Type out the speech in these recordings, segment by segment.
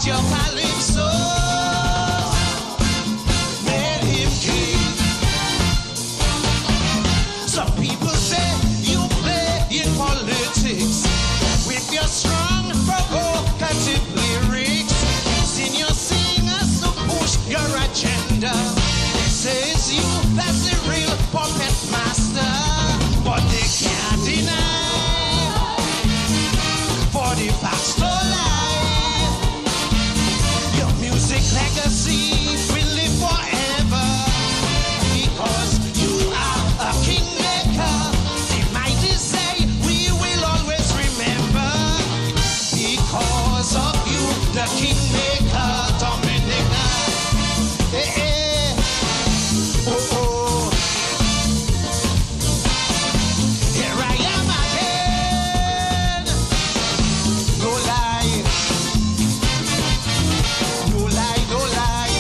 your calypso made him king. Some people say you play in politics with your strong, provocative lyrics, using your singers to push your agenda. They say it's you that's the real puppet master, but they can't deny for the facts to lie. Your music legacy will live forever because you are a kingmaker. The mighty say we will always remember because of you, the kingmaker, Dominica. Eh, eh. Oh, oh. Here I am again. No lie. No lie, no lie.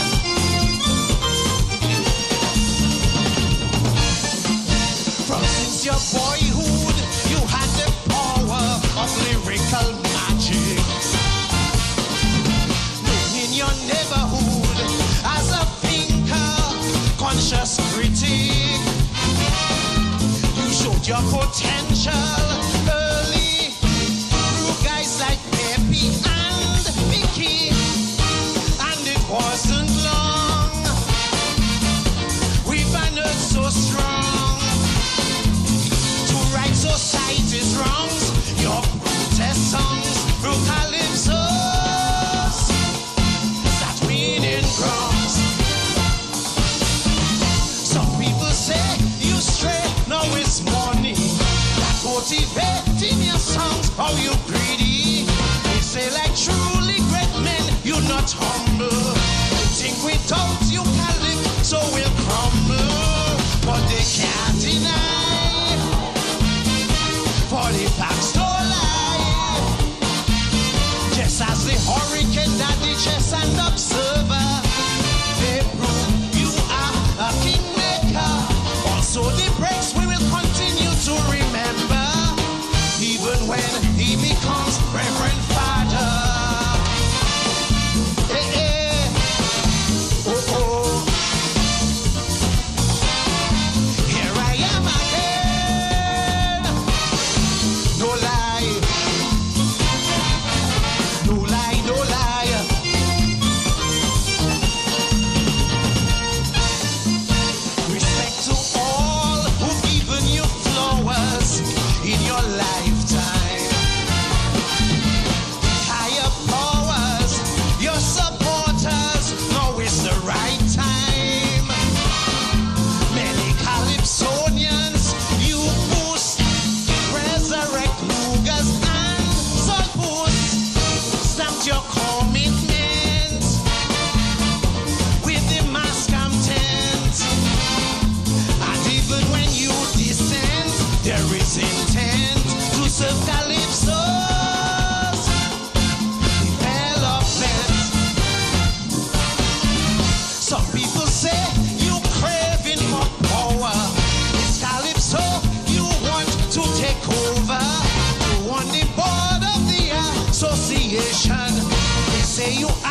From since your boyhood, you had the power of lyrical magic. Known in your neighborhood as a thinker, conscious critic. You showed your potential early through guys like Pepe and Mickey, and it wasn't long. We bannered so strong to right society's wrongs. Your protest songs through calypsos that meaning drums. Some people say you stray, now it's money that motivating your songs. Oh, you greedy. They say like truly great men, you're not humble. You think without you calypso will crumble, but they can't deny for the facts to lie. Just as the hurricane that the chess and observer, they prove you are a kingmaker. Also the breaks we will continue to remember, even when he becomes Reverend Father. Eh, eh. Oh, oh. Here I am again. No lie. No lie, no lie. Respect to all who've given you flowers in your lifetime. Higher powers, your supporters, now is the right time. Many calypsonians you boost, resurrect Lugas and Sulpus, stamped your commitment with the mass content. And even when you descend, there is intent to serve calypso's development. Some people say you craving for power. It's calypso you want to take over. You want the board of the association. They say you